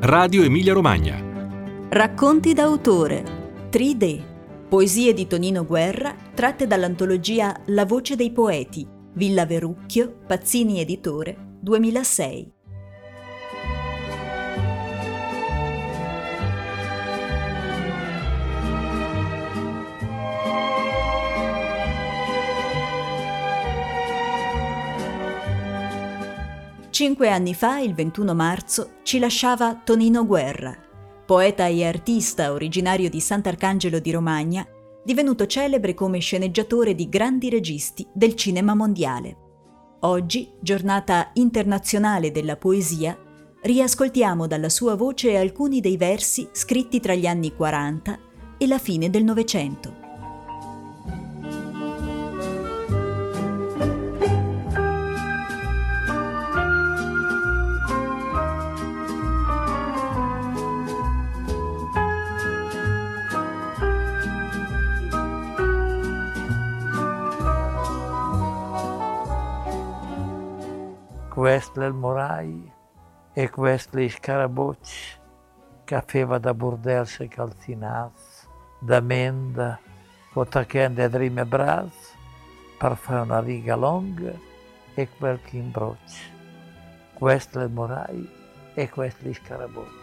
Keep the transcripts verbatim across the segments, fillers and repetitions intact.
Radio Emilia Romagna. Racconti d'autore, tre D, poesie di Tonino Guerra tratte dall'antologia La voce dei poeti, Villa Verrucchio, Pazzini Editore, duemilasei. Cinque anni fa, il ventuno marzo, ci lasciava Tonino Guerra, poeta e artista originario di Sant'Arcangelo di Romagna, divenuto celebre come sceneggiatore di grandi registi del cinema mondiale. Oggi, giornata internazionale della poesia, riascoltiamo dalla sua voce alcuni dei versi scritti tra gli anni quaranta e la fine del Novecento. Questo è il Morai e questo è il Scarabocci che faceva da bordells e calzinaz, da menda, potacende e rime bras, per fare una riga lunga e quel che imbrocci. Questo è il Morai e questo è il Scarabocci.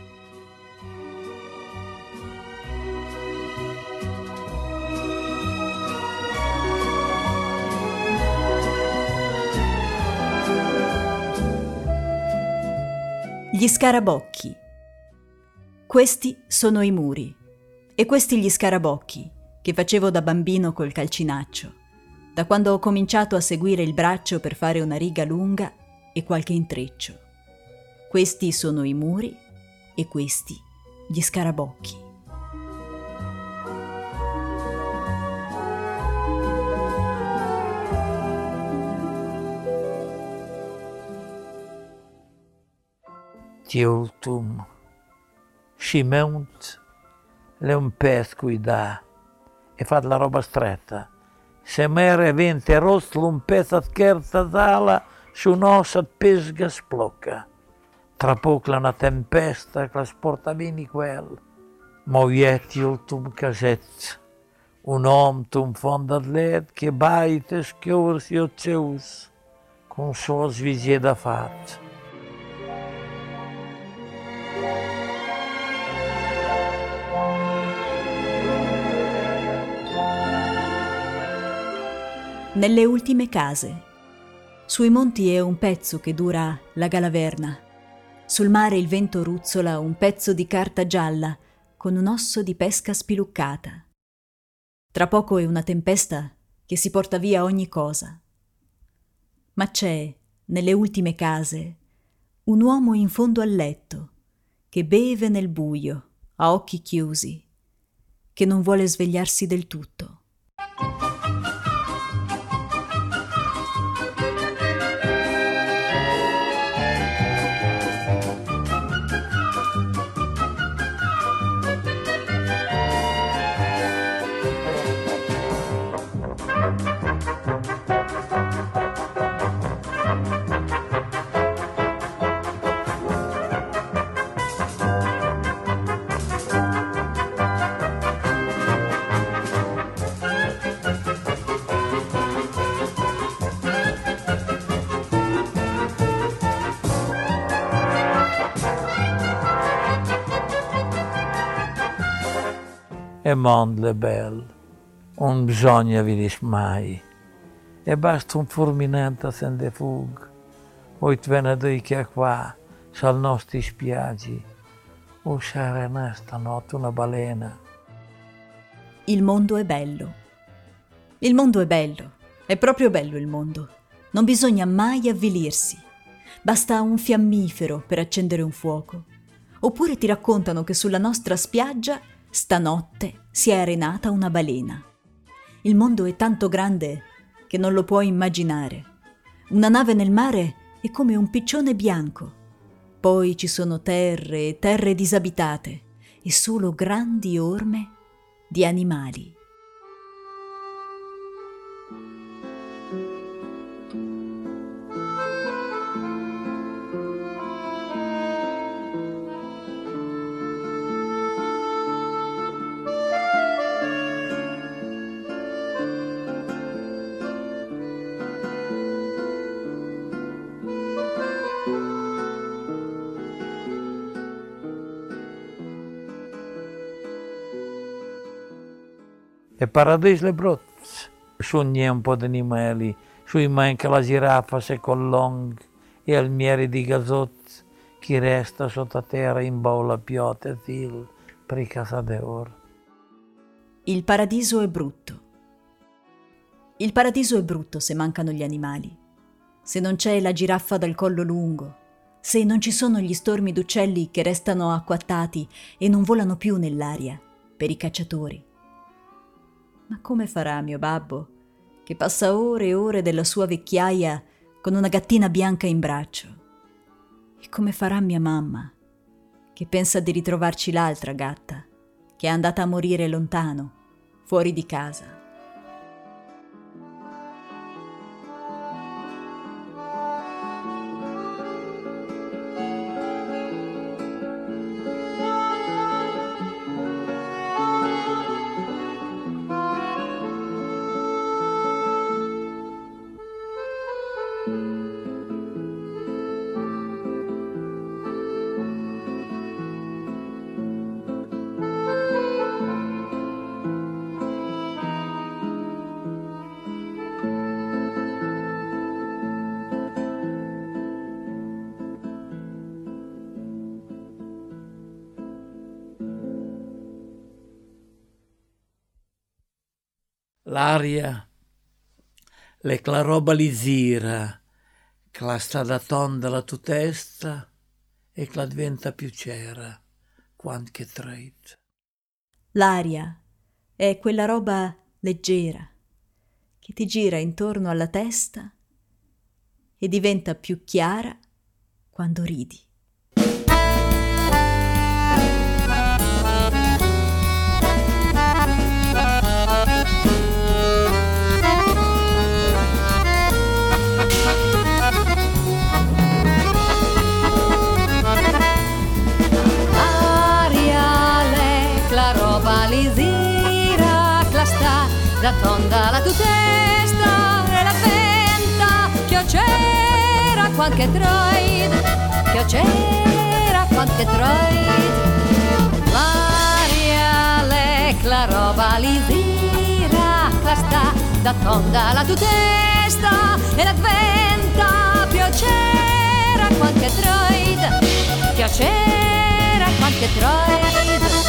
Gli scarabocchi. Questi sono i muri, e questi gli scarabocchi che facevo da bambino col calcinaccio, da quando ho cominciato a seguire il braccio per fare una riga lunga e qualche intreccio. Questi sono i muri e questi gli scarabocchi. Ti ultum, scimeunt, le un pes cuida e fa la roba stretta. Se mere vente rosto un pes a scherza zala, su nosa pesga splocca. Tra poco una tempesta che la sporta bene quel. Moietti ultum caset, un om tum fonda led che baite schiorsi o ceus, con suo svisie da fat. Nelle ultime case. Sui monti è un pezzo che dura la galaverna. Sul mare il vento ruzzola un pezzo di carta gialla con un osso di pesca spiluccata. Tra poco è una tempesta che si porta via ogni cosa. Ma c'è, nelle ultime case, un uomo in fondo al letto che beve nel buio, a occhi chiusi, che non vuole svegliarsi del tutto. E mondo è bello, non bisogna venire mai, e basta un fulminante se ne fugge, o ti viene che qua, sal nostri spiaggi, o sarà nesta notte una balena. Il mondo è bello. Il mondo è bello, è proprio bello il mondo. Non bisogna mai avvilirsi. Basta un fiammifero per accendere un fuoco. Oppure ti raccontano che sulla nostra spiaggia stanotte si è arenata una balena. Il mondo è tanto grande che non lo puoi immaginare. Una nave nel mare è come un piccione bianco. Poi ci sono terre e terre disabitate e solo grandi orme di animali. E paradiso è brutto. Sogni un po' di animali, sui manca la giraffa se con long e il miele di gazotti che resta sotto terra in bolla piota e til per casa d'oro. Il paradiso è brutto. Il paradiso è brutto se mancano gli animali, se non c'è la giraffa dal collo lungo, se non ci sono gli stormi d'uccelli che restano acquattati e non volano più nell'aria per i cacciatori. Ma come farà mio babbo, che passa ore e ore della sua vecchiaia con una gattina bianca in braccio? E come farà mia mamma, che pensa di ritrovarci l'altra gatta, che è andata a morire lontano, fuori di casa? L'aria, le la roba li zira, che la sta da tonda la tua testa e che la diventa più cera, quando che treit. L'aria è quella roba leggera che ti gira intorno alla testa e diventa più chiara quando ridi. Da tonda la tua testa e la venta che c'era qualche trade, che c'era qualche trade. L'aria, l'ec, la roba lisira, la sta da tonda la tua testa e la venta che c'era qualche trade, che c'era qualche trade.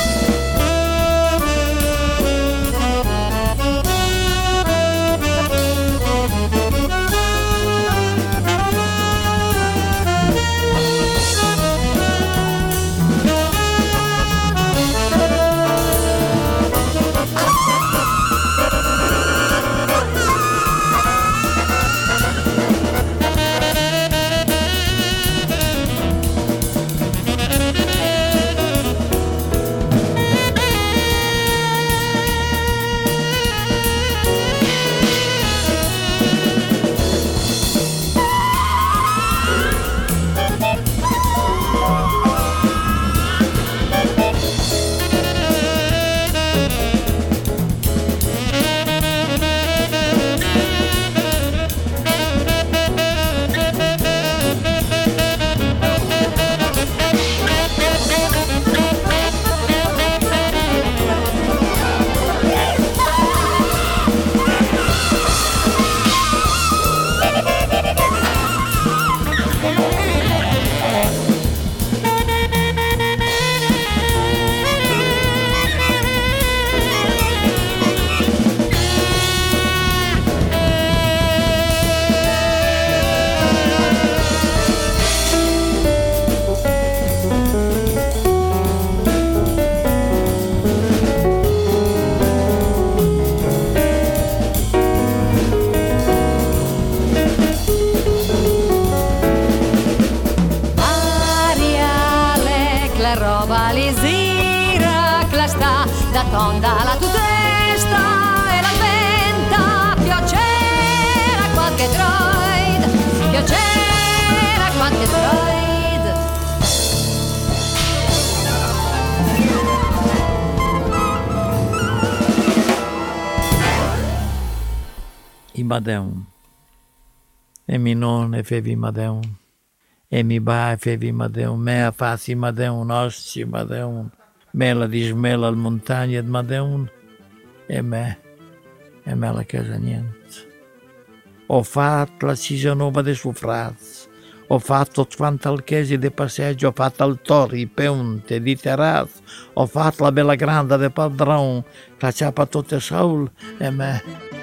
Da tonda la tua testa e la venta piacere qualche droid, piacere qualche droid. I madeun e mi nonne fevi madeun e mi ba fevi madeun mea fasi madeun osci madeun Mela di smela al montagna di Madeun e me e me la casa niente. Ho fatto la Cisanova dei Suffrats, ho fatto quanto chiesi di passeggio, ho fatto il torri, peunte, di terrazzo, ho fatto la bella grande del padrone, che ciapa tutte sol e me.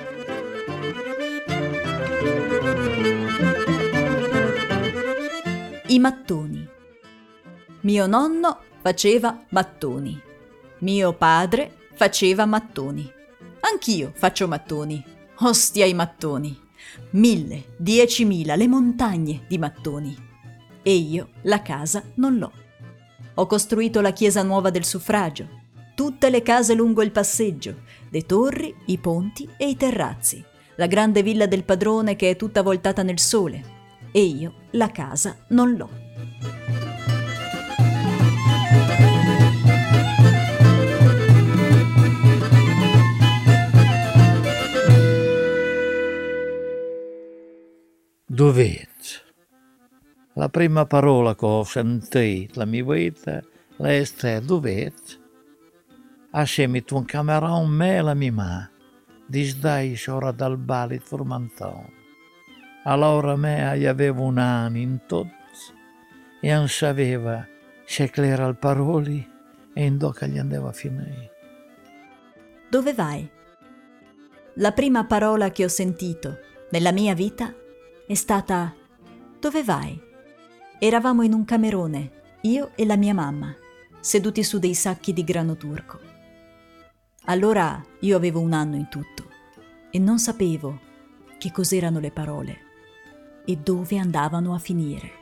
I mattoni. Mio nonno faceva mattoni. Mio padre faceva mattoni. Anch'io faccio mattoni. Ostia i mattoni. Mille, diecimila, le montagne di mattoni. E io la casa non l'ho. Ho costruito la chiesa nuova del suffragio, tutte le case lungo il passeggio, le torri, i ponti e i terrazzi, la grande villa del padrone che è tutta voltata nel sole. E io la casa non l'ho. Dovete. La prima parola che ho sentito la mia vita è dovete. Assieme a un camerone me e la mia mamma, disdai ora dal balit formanton. Allora me aveva un anno in tutto e non sapeva se era il paroli e in doca gli andava a finire. Dove vai? La prima parola che ho sentito nella mia vita è stata dove vai? Eravamo in un camerone, io e la mia mamma, seduti su dei sacchi di grano turco. Allora io avevo un anno in tutto e non sapevo che cos'erano le parole e dove andavano a finire.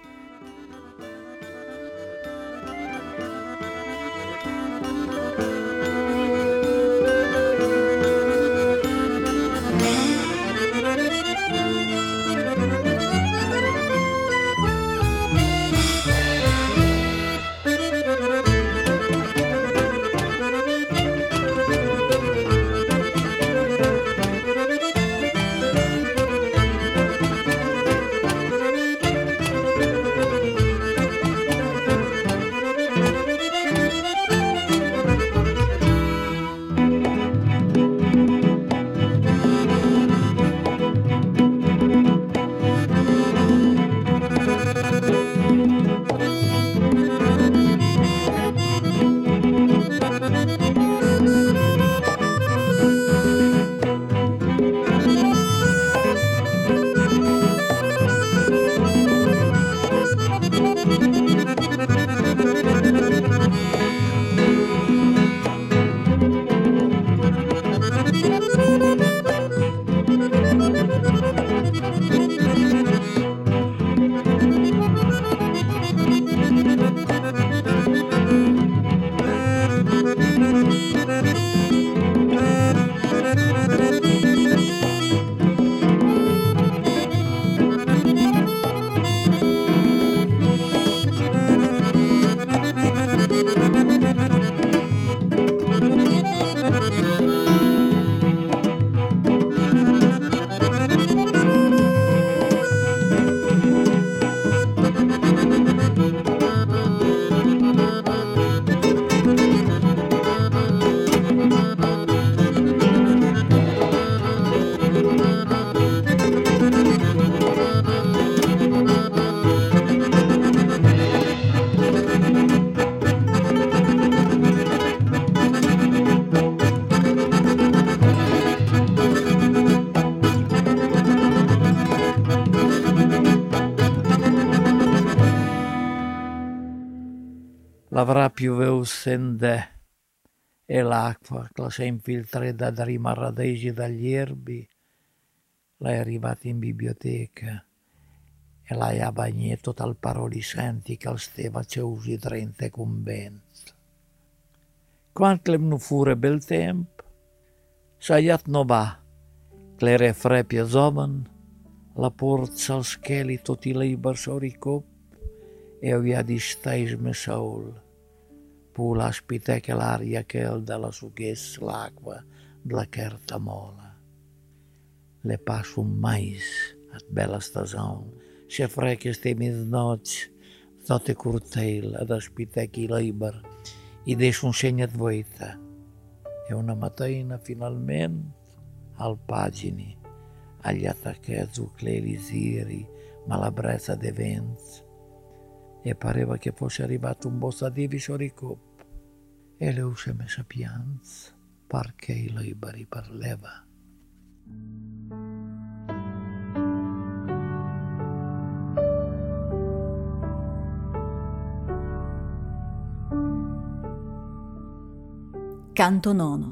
L'avrà piovuto e l'acqua che la si è infiltrata da rima radesi dagli erbi, l'è arrivata in biblioteca e l'ha a bagnato tal paroli senti che steva ceusi trenta conventi. Quando le fure bel tempo, saiat no va, che le refre più giovane, la porta al scheli tutti liber sori cop e aveva di stais saul. Pu l'aspite che l'aria calda la sughesse l'acqua della carta mola. Le passo un mais a bella stagione, se freche ste mezzanotte, notte curtel ad aspite chi liber, e des un segno di vita. E una mattina finalmente al pagini, agli attacchi su clelisiri, malabrezza de vents, e pareva che fosse arrivato un bossa di viscioricop, e le usce messe pianz, perché i liberi parleva. Canto nono.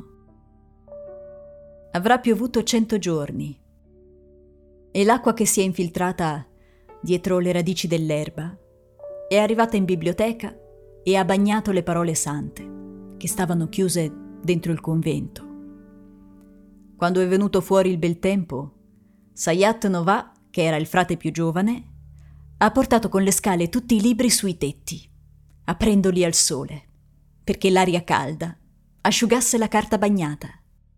Avrà piovuto cento giorni e l'acqua che si è infiltrata dietro le radici dell'erba è arrivata in biblioteca e ha bagnato le parole sante che stavano chiuse dentro il convento. Quando è venuto fuori il bel tempo, Sayat Novà, che era il frate più giovane, ha portato con le scale tutti i libri sui tetti, aprendoli al sole, perché l'aria calda asciugasse la carta bagnata.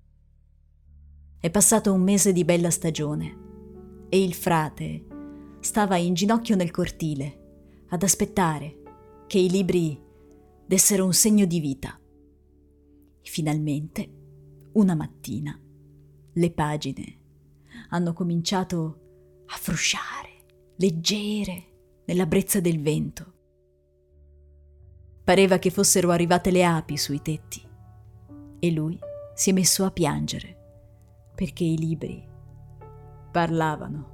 È passato un mese di bella stagione e il frate stava in ginocchio nel cortile ad aspettare che i libri dessero un segno di vita. E finalmente, una mattina, le pagine hanno cominciato a frusciare, leggere, nella brezza del vento. Pareva che fossero arrivate le api sui tetti e lui si è messo a piangere perché i libri parlavano.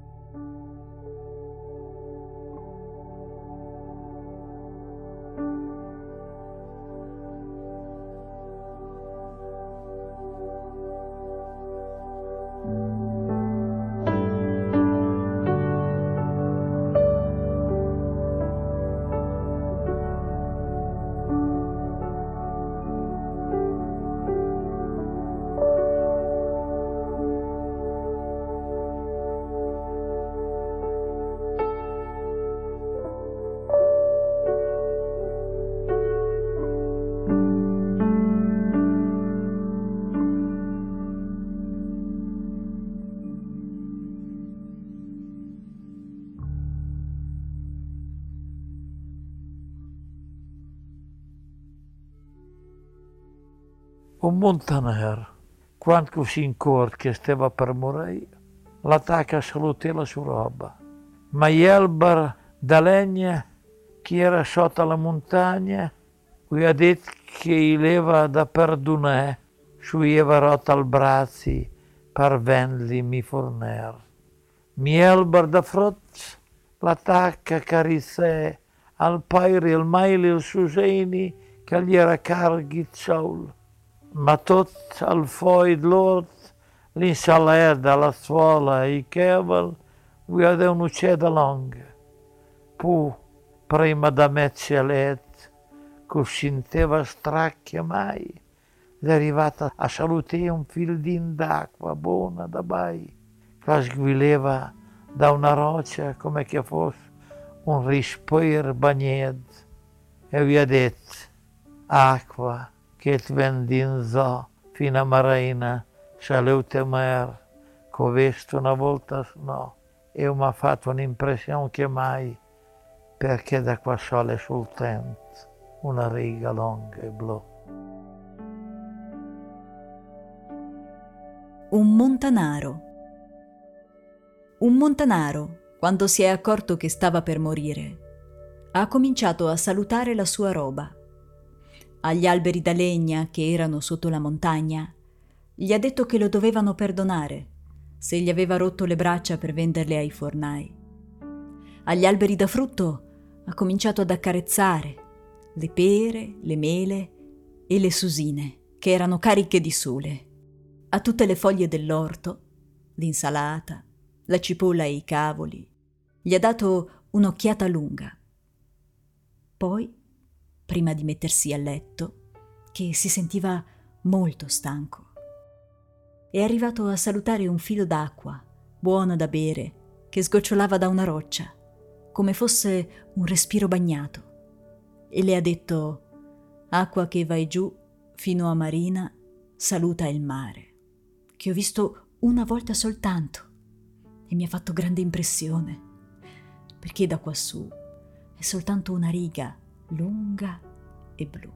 Un montaner, quando si incorre che stava per morire, l'attacca a salutare la sua roba. Ma gli alberi da legna che era sotto la montagna, gli ha detto che gli leva da perdonare, se gli aveva rotto il braccio per venderli mi fornire. Mi alberi da frutta, l'attacca carissè al paio il maile e il suseni che gli era carghi sol. Ma tot al foi d'lord, l'insalata, la scuola e i caval, vi aveva un'ucceda lunga. Pu, prima da mettere a letto, che scinteva stracchia mai, è arrivata a salutare un fildin d'acqua buona da bai, che sguileva da una roccia come che fosse un respiro bagnato, e vi ha detto, acqua, che ti vendinzò fino a Marina, salute mer, che visto una volta no, e mi ha fatto un'impressione che mai, perché da qua sole sul tent, una riga lunga e blu. Un montanaro. Un montanaro, quando si è accorto che stava per morire, ha cominciato a salutare la sua roba. Agli alberi da legna che erano sotto la montagna, gli ha detto che lo dovevano perdonare se gli aveva rotto le braccia per venderle ai fornai. Agli alberi da frutto ha cominciato ad accarezzare le pere, le mele e le susine, che erano cariche di sole. A tutte le foglie dell'orto, l'insalata, la cipolla e i cavoli, gli ha dato un'occhiata lunga. Poi, prima di mettersi a letto, che si sentiva molto stanco, è arrivato a salutare un filo d'acqua, buona da bere, che sgocciolava da una roccia, come fosse un respiro bagnato, e le ha detto: «Acqua che vai giù fino a Marina, saluta il mare, che ho visto una volta soltanto e mi ha fatto grande impressione, perché da quassù è soltanto una riga lunga e blu».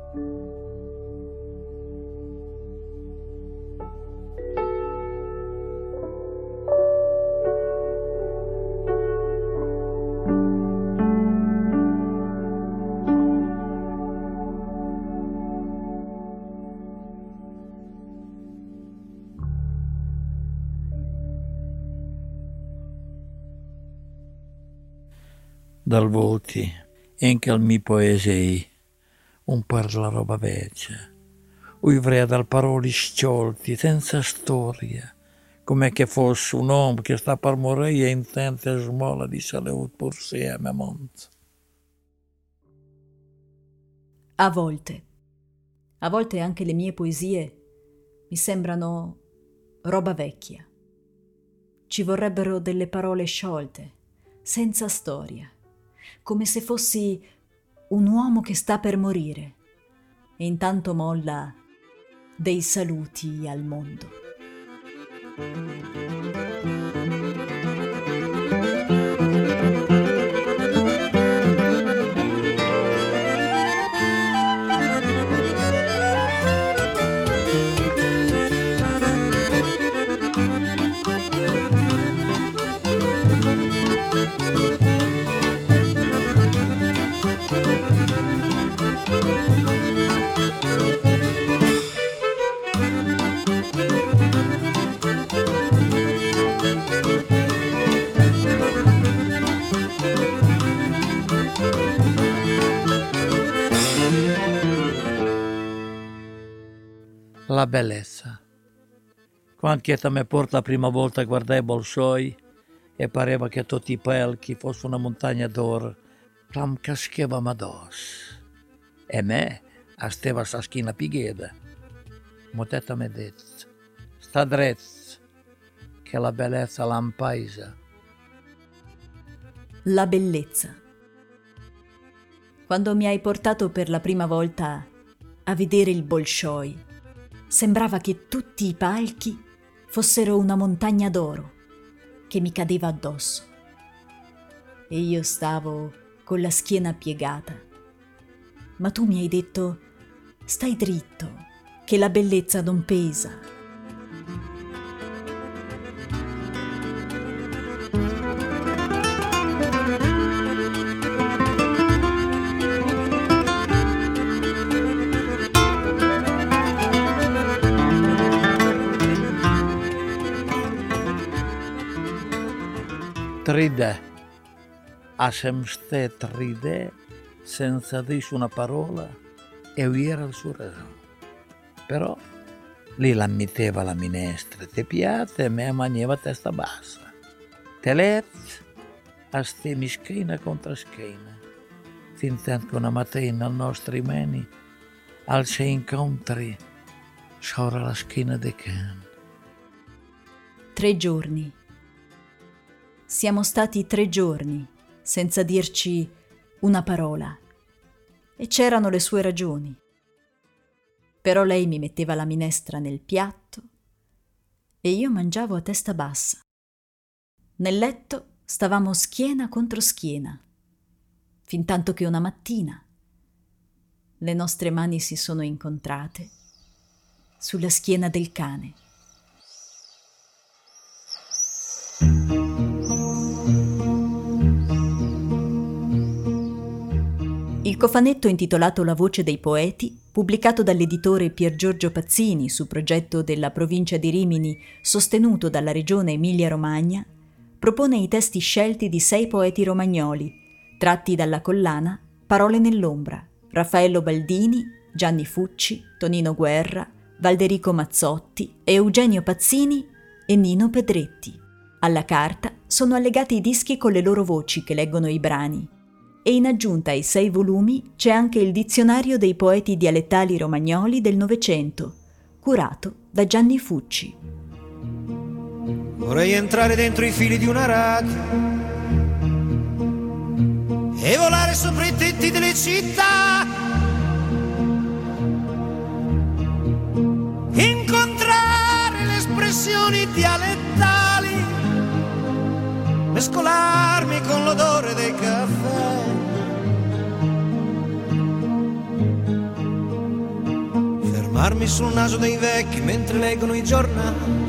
Dal volti, anche al mio poesia, un parla roba vecchia, uivrea dal paroli sciolti, senza storia, come che fosse un uomo che sta per morire e intende smola di salute pur sé a me monte. A volte, a volte anche le mie poesie mi sembrano roba vecchia. Ci vorrebbero delle parole sciolte, senza storia, come se fossi un uomo che sta per morire e intanto molla dei saluti al mondo. La bellezza. Quando mi porta la prima volta a guardare i Bolshoi e pareva che tutti i pelchi fosse una montagna d'oro, pram cascheva mados. E me, a steva sa schina pigheda. Motetta mi detto, sta dretto, che la bellezza l'ampaisa. La bellezza. Quando mi hai portato per la prima volta a vedere il Bolshoi, sembrava che tutti i palchi fossero una montagna d'oro che mi cadeva addosso. E io stavo con la schiena piegata. Ma tu mi hai detto, stai dritto, che la bellezza non pesa. Tride, a sem ste tride, senza dire una parola, e uira il suo ragione. Però lì la metteva la minestra, te piate e me mangiava testa bassa. Te let, a ste schiena contro schiena, finché una mattina al nostri mani, al se incontri, sciora la schiena de can. Tre giorni. Siamo stati tre giorni senza dirci una parola e c'erano le sue ragioni. Però lei mi metteva la minestra nel piatto e io mangiavo a testa bassa. Nel letto stavamo schiena contro schiena, fintanto che una mattina le nostre mani si sono incontrate sulla schiena del cane. Il cofanetto intitolato La voce dei poeti, pubblicato dall'editore Pier Giorgio Pazzini su progetto della provincia di Rimini sostenuto dalla regione Emilia-Romagna, propone i testi scelti di sei poeti romagnoli, tratti dalla collana Parole nell'ombra, Raffaello Baldini, Gianni Fucci, Tonino Guerra, Valderico Mazzotti, Eugenio Pazzini e Nino Pedretti. Alla carta sono allegati i dischi con le loro voci che leggono i brani. E in aggiunta ai sei volumi c'è anche il dizionario dei poeti dialettali romagnoli del Novecento, curato da Gianni Fucci. Vorrei entrare dentro i fili di una radio e volare sopra i tetti delle città, incontrare le espressioni dialettali, mescolarmi con l'odore dei caffè, fumarmi sul naso dei vecchi mentre leggono i giornali.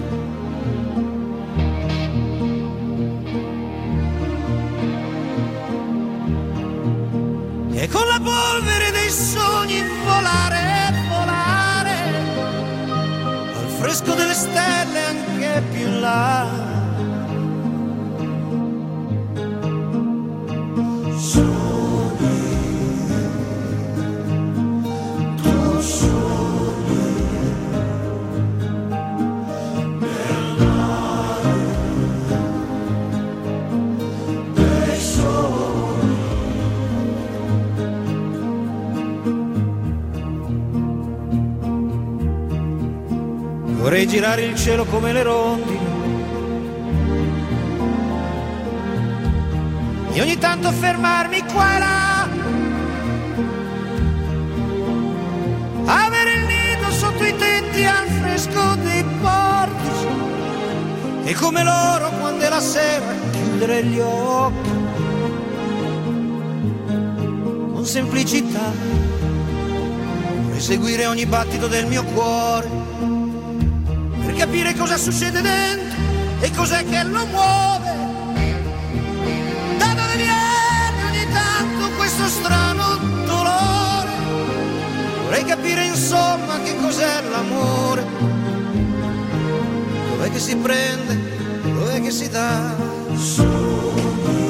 E con la polvere dei sogni volare, volare, al fresco delle stelle anche più in là. Vorrei girare il cielo come le rondini e ogni tanto fermarmi qua e là, avere il nido sotto i tetti al fresco dei portici e come loro quando è la sera chiudere gli occhi con semplicità, vorrei seguire ogni battito del mio cuore per capire cosa succede dentro e cos'è che lo muove, da dove viene ogni tanto questo strano dolore. Vorrei capire insomma che cos'è l'amore, dov'è che si prende, dov'è che si dà.